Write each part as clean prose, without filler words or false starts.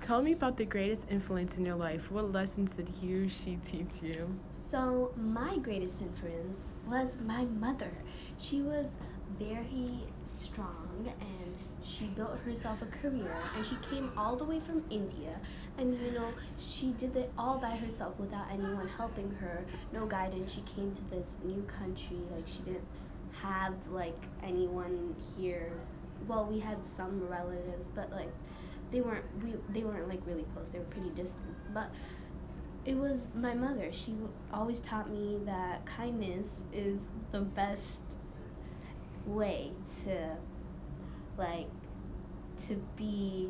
Tell me about the greatest influence in your life. What lessons did he or she teach you? So, my greatest influence was my mother. She was very strong and she built herself a career and she came all the way from India and she did it all by herself without anyone helping her, no guidance. She came to this new country, like she didn't have like anyone here. Well, we had some relatives, but like they weren't like really close. They were pretty distant. But it was my mother. She always taught me that kindness is the best way to like to be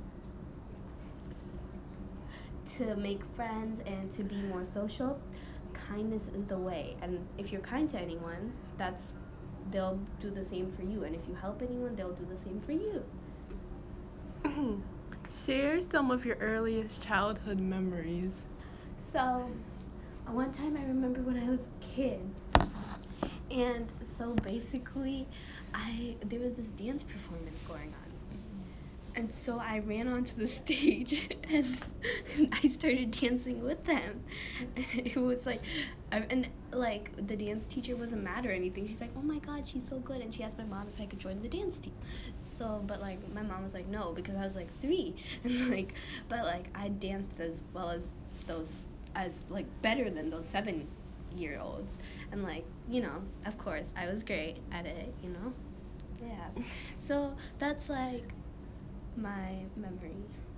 to make friends and to be more social. Kindness is the way, and if you're kind to anyone, they'll do the same for you, and if you help anyone, they'll do the same for you. Share some of your earliest childhood memories. So, one time I remember when I was a kid, and so basically, there was this dance performance going on, and so I ran onto the stage and I started dancing with them, and it was like, and like the dance teacher wasn't mad or anything. She's like, "Oh my God, she's so good," and she asked my mom if I could join the dance team. So, but like my mom was like, "No," because I was like 3, and like, but like I danced as well as those as like better than those 7-year-olds, and like of course I was great at it, yeah. So that's like my memory.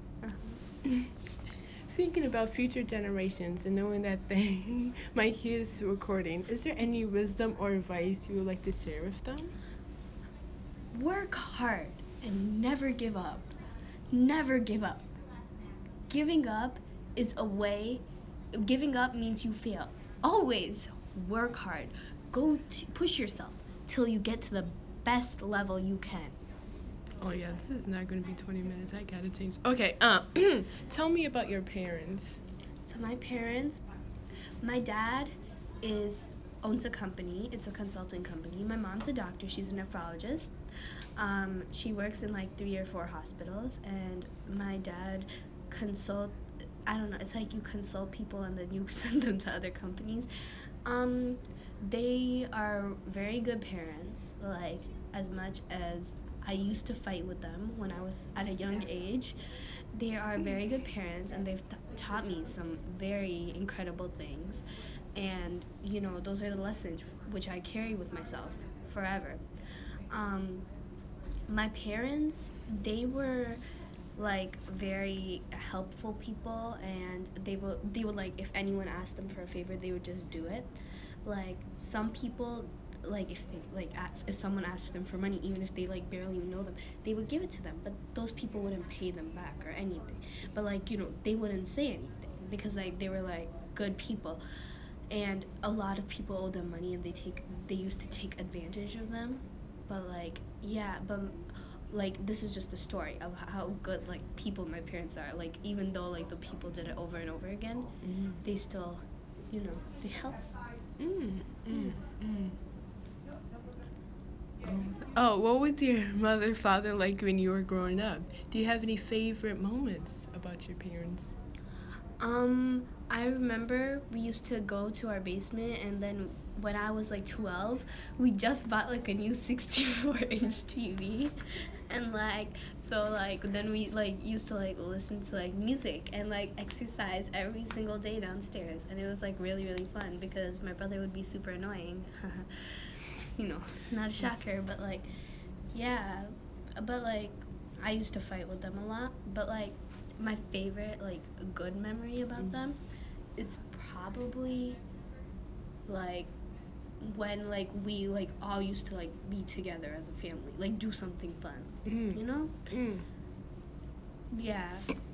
Thinking about future generations and knowing that they might hear this recording, is there any wisdom or advice you would like to share with them? Work hard and never give up. Never give up. Giving up is a way. Giving up means you fail. Always work hard. Push yourself till you get to the best level you can. Oh yeah, this is not going to be 20 minutes. I gotta change. Okay, tell me about your parents. So my parents, my dad owns a company. It's a consulting company. My mom's a doctor. She's a nephrologist. She works in like 3 or 4 hospitals, and my dad I don't know, it's like you consult people and then you send them to other companies. They are very good parents, like as much as I used to fight with them when I was at a young age. They are very good parents, and they've taught me some very incredible things. And, those are the lessons which I carry with myself forever. My parents, they were like very helpful people, and they would like, if anyone asked them for a favor, they would just do it. Like some people, like if someone asked them for money, even if they like barely even know them, they would give it to them, but those people wouldn't pay them back or anything. But like they wouldn't say anything because like they were like good people, and a lot of people owe them money, and they used to take advantage of them. But like like this is just a story of how good like people my parents are. Like even though like the people did it over and over again, they still they help. Oh, what was your mother, father like when you were growing up? Do you have any favorite moments about your parents? I remember we used to go to our basement, and then when I was like 12, we just bought like a new 64-inch TV, and like so like then we like used to like listen to like music and like exercise every single day downstairs, and it was like really really fun because my brother would be super annoying. Not a shocker, but like yeah, but like I used to fight with them a lot, but like my favorite like good memory about them is probably like when like we like all used to like be together as a family, like do something fun. Yeah.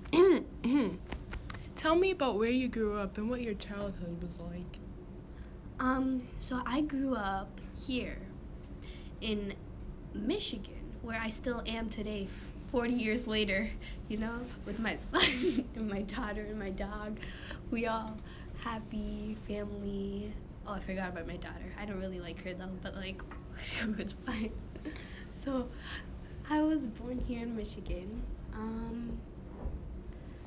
Tell me about where you grew up and what your childhood was like. So I grew up here in Michigan, where I still am today, 40 years later, with my son and my daughter and my dog. We all happy family. Oh, I forgot about my daughter. I don't really like her though, but like she was fine. So I was born here in Michigan.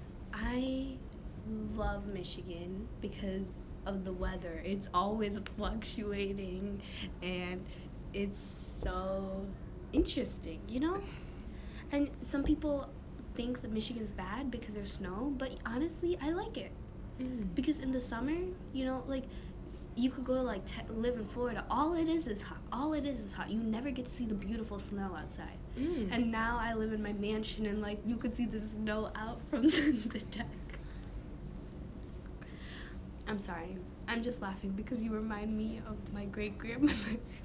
love Michigan because of the weather. It's always fluctuating and it's so interesting, you know? And some people think that Michigan's bad because there's snow, but honestly, I like it. Because in the summer, you know, like, you could go, like, live in Florida. All it is hot. All it is hot. You never get to see the beautiful snow outside. And now I live in my mansion, and, like, you could see the snow out from the deck. I'm sorry. I'm just laughing because you remind me of my great-grandmother.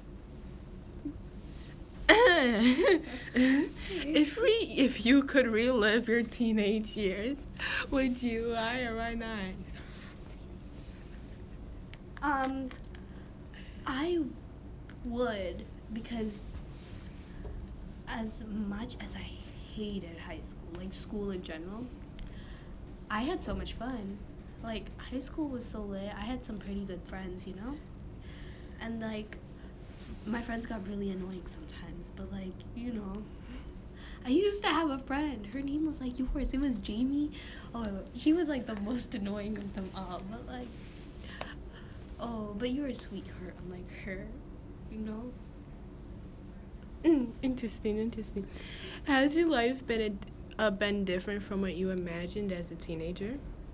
If you could relive your teenage years, would you? Why or why not? I would, because as much as I hated high school, like school in general, I had so much fun. Like, high school was so lit. I had some pretty good friends, you know? And, like, my friends got really annoying sometimes, but, like, you know, I used to have a friend. Her name was, like, yours. It was Jamie. Oh, she was, like, the most annoying of them all, but, like, oh, but you're a sweetheart unlike her, you know? Interesting. Has your life been different from what you imagined as a teenager?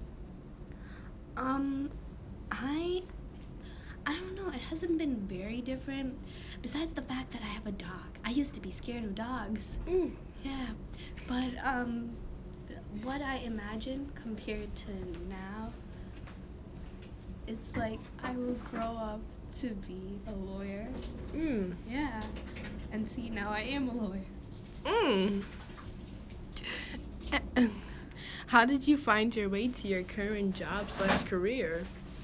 I don't know. It hasn't been very different. Besides the fact that I have a dog. I used to be scared of dogs. Yeah. But, what I imagine compared to now, it's like I will grow up to be a lawyer. Yeah. And see, now I am a lawyer. How did you find your way to your current job/career?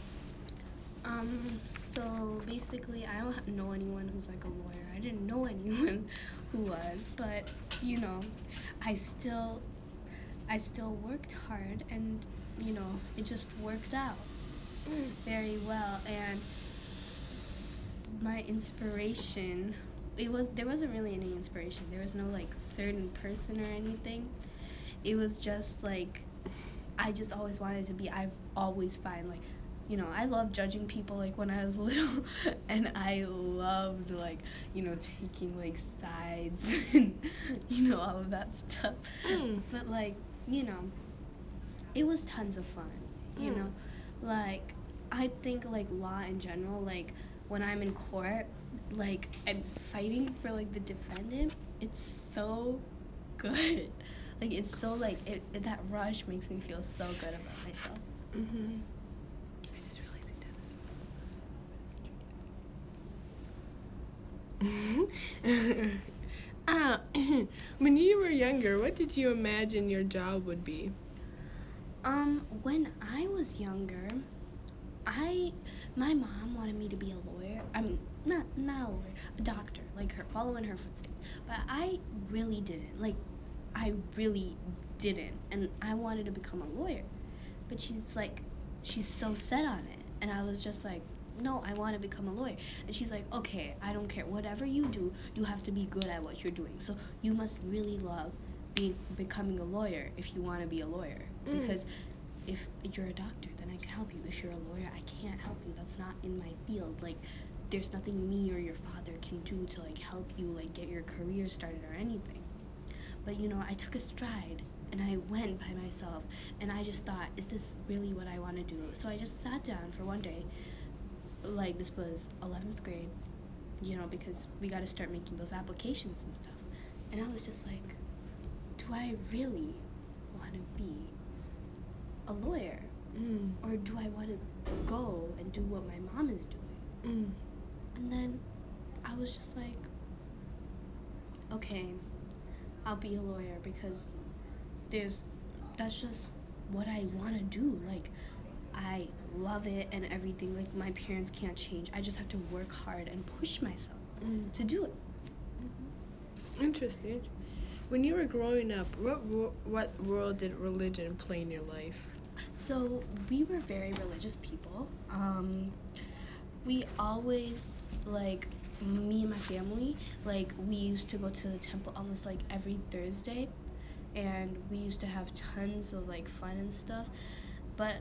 So basically, I don't know anyone who's like a lawyer. I didn't know anyone who was, but you know, I still worked hard, and you know, it just worked out very well. And my inspiration, there wasn't really any inspiration. There was no like certain person or anything. It was just like I just always wanted to be. I've always find like, you know, I loved judging people like when I was little, and I loved like, you know, taking like sides and you know, all of that stuff. But like, you know, it was tons of fun. You know, like I think like law in general, like when I'm in court, like and fighting for like the defendant, it's so good. Like it's so like that rush makes me feel so good about myself. When you were younger, what did you imagine your job would be? When I was younger, my mom wanted me to be a lawyer. I mean, not a lawyer, a doctor, like her, following her footsteps. But I really didn't. Like, I really didn't. And I wanted to become a lawyer. But she's so set on it. And I was just like, no, I want to become a lawyer. And she's like, okay, I don't care. Whatever you do, you have to be good at what you're doing. So you must really love becoming a lawyer if you want to be a lawyer. Because if you're a doctor, then I can help you. If you're a lawyer, I can't help you. That's not in my field. Like, there's nothing me or your father can do to, like, help you, like, get your career started or anything. But, you know, I took a stride, and I went by myself, and I just thought, is this really what I want to do? So I just sat down for one day, like, this was 11th grade, you know, because we got to start making those applications and stuff. And I was just like, do I really want to be a lawyer? Or do I want to go and do what my mom is doing? And then I was just like, okay, I'll be a lawyer because that's just what I want to do. Like, I love it and everything. Like, my parents can't change. I just have to work hard and push myself to do it. Interesting. When you were growing up, what role did religion play in your life? So we were very religious people. We always, like, me and my family, like, we used to go to the temple almost like every Thursday, and we used to have tons of like fun and stuff. But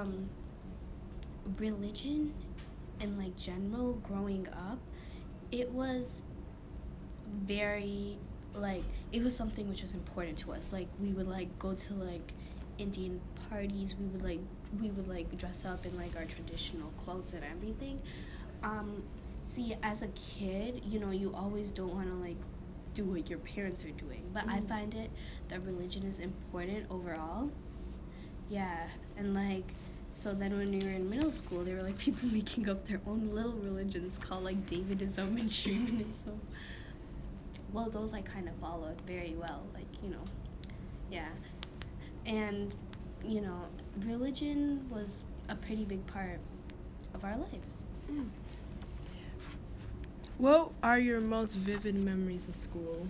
religion and like general growing up, it was very like it was something which was important to us. Like we would like go to like Indian parties. We would like dress up in like our traditional clothes and everything. See, as a kid, you know, you always don't want to like do what your parents are doing. But I find it that religion is important overall. Yeah, and like so then when we were in middle school, there were like people making up their own little religions called like Davidism and Shamanism. Well, those I kind of followed very well, like, you know, yeah. And, you know, religion was a pretty big part of our lives. What are your most vivid memories of school?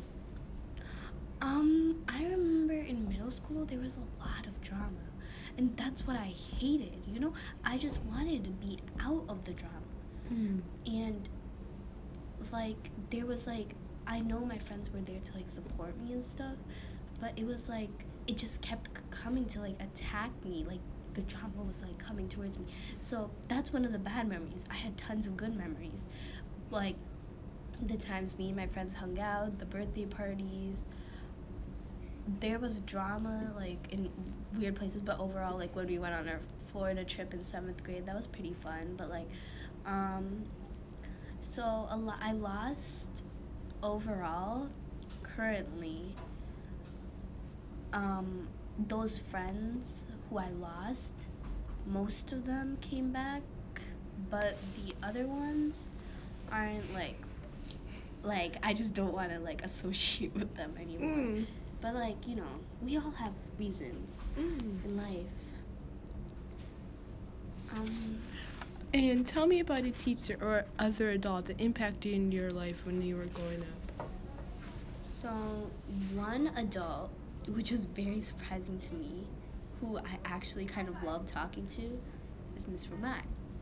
I remember in middle school there was a lot of drama. And that's what I hated, you know? I just wanted to be out of the drama. And, like, there was, like, I know my friends were there to, like, support me and stuff, but it was, like, it just kept coming to, like, attack me. Like, the drama was, like, coming towards me. So that's one of the bad memories. I had tons of good memories. Like, the times me and my friends hung out, the birthday parties. There was drama, like, in weird places, but overall, like, when we went on our Florida trip in 7th grade, that was pretty fun. But, like, so I lost overall, currently, those friends who I lost, most of them came back, but the other ones aren't, like, I just don't want to, like, associate with them anymore. But, like, you know, we all have reasons in life. And tell me about a teacher or other adult that impacted in your life when you were growing up. So, one adult, which was very surprising to me, who I actually kind of love talking to, is Miss Ramai,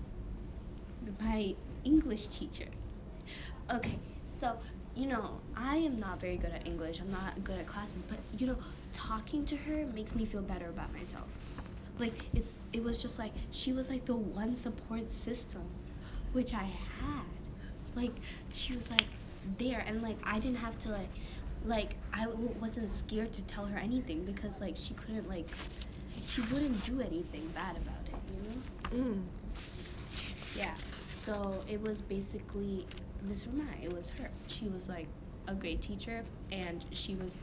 my English teacher. Okay, so, you know, I am not very good at English. I'm not good at classes, but, you know, talking to her makes me feel better about myself. Like, it was just, like, she was, like, the one support system, which I had. Like, she was, like, there, and, like, I didn't have to, like, I wasn't scared to tell her anything, because, like, she couldn't, like, she wouldn't do anything bad about it, you know? Yeah, so it was basically Miss Ramai. It was her. She was, like, a great teacher, and she was,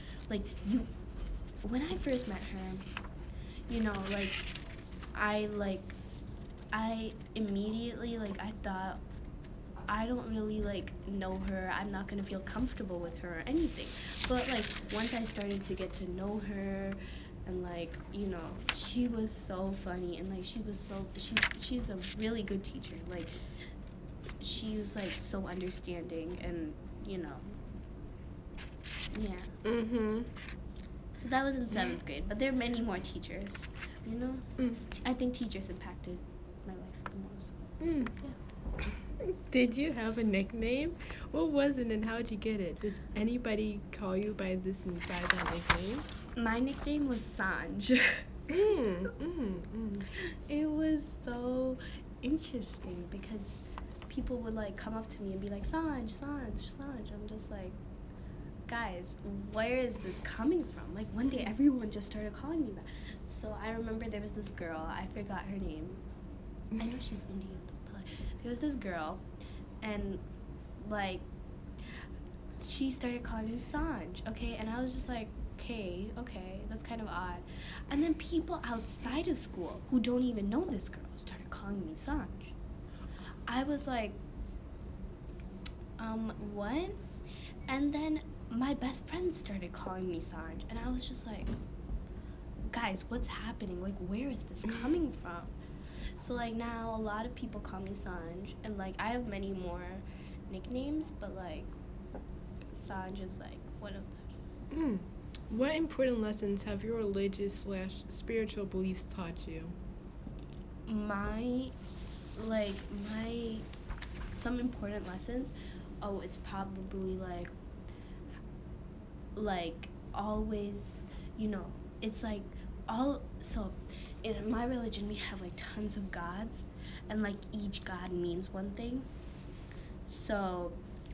when I first met her, you know, like, I immediately, like, I thought, I don't really, like, know her. I'm not going to feel comfortable with her or anything. But, like, once I started to get to know her, and, like, you know, she was so funny, and, like, she's a really good teacher. Like, she was, like, so understanding, and, you know, yeah. So that was in 7th grade, but there are many more teachers, you know? I think teachers impacted my life the most. Yeah. Did you have a nickname? What was it and how did you get it? Does anybody call you by that nickname? My nickname was Sanj. It was so interesting because people would, like, come up to me and be like, Sanj, Sanj, Sanj. I'm just like, guys, where is this coming from? Like, one day everyone just started calling me that. So I remember there was this girl, I forgot her name. I know she's Indian, but there was this girl, and, like, she started calling me Sanj, okay? And I was just like, okay, that's kind of odd. And then people outside of school who don't even know this girl started calling me Sanj. I was like, what? And then my best friend started calling me Sanj, and I was just like, guys, what's happening? Like, where is this coming from? So, like, now a lot of people call me Sanj, and, like, I have many more nicknames, but, like, Sanj is, like, one of them. What important lessons have your religious/spiritual beliefs taught you? Some important lessons, it's probably, like, always, you know, it's, like, in my religion we have like tons of gods, and like each god means one thing. So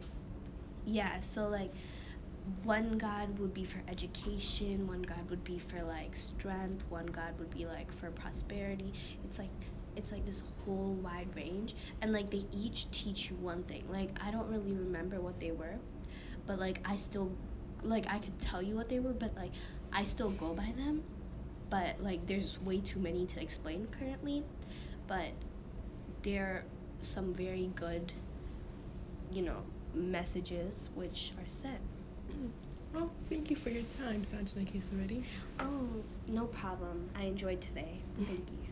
like one god would be for education, one god would be for like strength, one god would be like for prosperity. It's like this whole wide range, and like they each teach you one thing. Like I don't really remember what they were, but like I still, like I could tell you what they were, but like I still go by them. But like there's way too many to explain currently, but there are some very good, messages which are said. Well, thank you for your time, Sanjana Kesawati. Oh, no problem. I enjoyed today. Thank you.